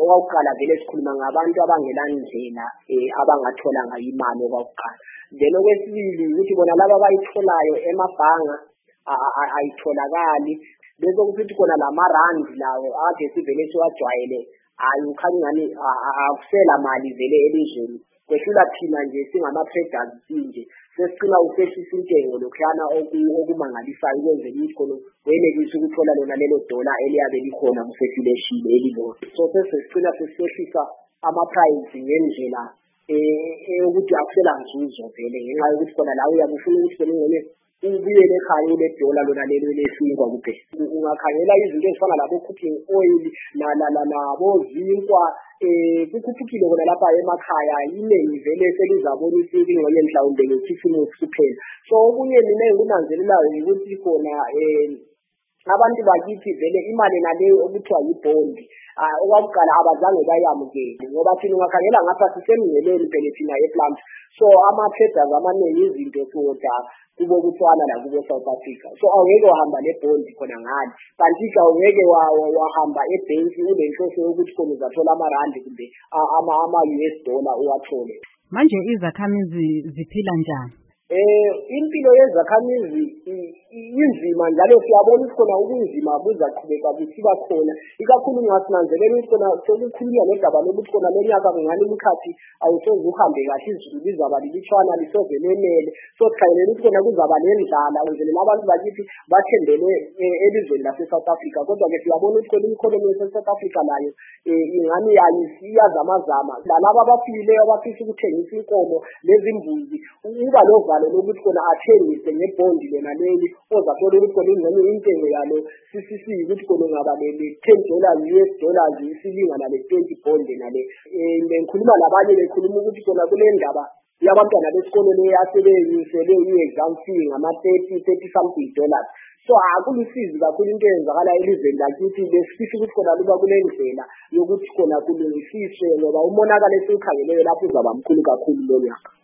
okokuqala vele sikhuluma ngabantu abangelandlela abangatholanga imali okokuqala. Then okwesibili ukuthi bona laba abayitholayo emabhanga ayitholakali. Bese kuthi khona lamarandi lawo ade sivele siwajwayele ukhanya ngani akusela mali vele elizweni. Kwehlula thina nje singama-traders sinje sesicina usehlisa intengo lokhuyana okumangalisayo ukwenzela ukuthi khona wenelise ukuthola lona lelo dola eliyabe likhona kusefileshile elilodwa. So sesicina sesisehlisa ama-price ngendlela ukuthi akusela nzuzo vele ngenxa yokuthi khona la uyabe ufuna ukuthi vele ngene ubuyele ekhaya ule dola lona lelo lesinkwa kuphela. Ungakhangela izinto ezifana labo cooking oil nabo zinkwa kukhuphukile khona lapha emakhaya iningi vele selizabona isingoye mhlawumbe ngesifino kuphela. So okunye mina enginanzelelayo ukuthi khona abantu bakithi vele imali naleyo okuthiwa yibond okokuqala abazange bayamukele ngoba thina ungakhangela ngapha sisemngeleni phela thina eplant. So ama-traders amaningi izinto soda kubo kuthwana la kubo South Africa. So awungeke wahamba nebond khona ngani kanti awungeke wahamba ebhenki unenhloso yokuthi khona uzathola amarandi kumbe ama-US dollar uwathole. Manje izakhamizi ziphila njani? Impilo yezakhamizi inzima njalo siyabona ukuthi khona ubunzima buzaqhubeka busiba khona ikakhulu ngasinanzelela ukuthi khona sokukhulunywa nodaba lokuthi khona lonyaka kungani umkhathi awusoze uhambe kahle izulu lizaba lilitshwana lisovelemele. So sikhangela ukuthi khona kuzaba nendlala ngendlela abantu bakithi bathembele elizweni lase-South Africa. Kodwa-ke siyabona ukuthi khona i-economy yase-South Africa nayo ingani iyazamazama. Lalaba abafiyileyo abafisa ukuthengisa inkomo nezimbuzi uba lovalo lokuthi khona athengise ngebhondi lona leli ozathola ukuthi khona ingane intengo yalo ukuthi khona ngaba le-$10 US dollars isilingana le-20 bond nale. Ngikhuluma labanye bekhuluma ukuthi khona kule ndaba yabantwana besikole leyasebenyusele i-exam fee ngama-30 something dollars. So akulusizi kakhulu into eyenzakala elizweni lakithi lesifisa ukuthi khona luba kule ndlela yokuthi khona kulungisiswe ngoba umonakalo esiwukhangeleyo lapho uzaba mkhulu kakhulu lo nyaka.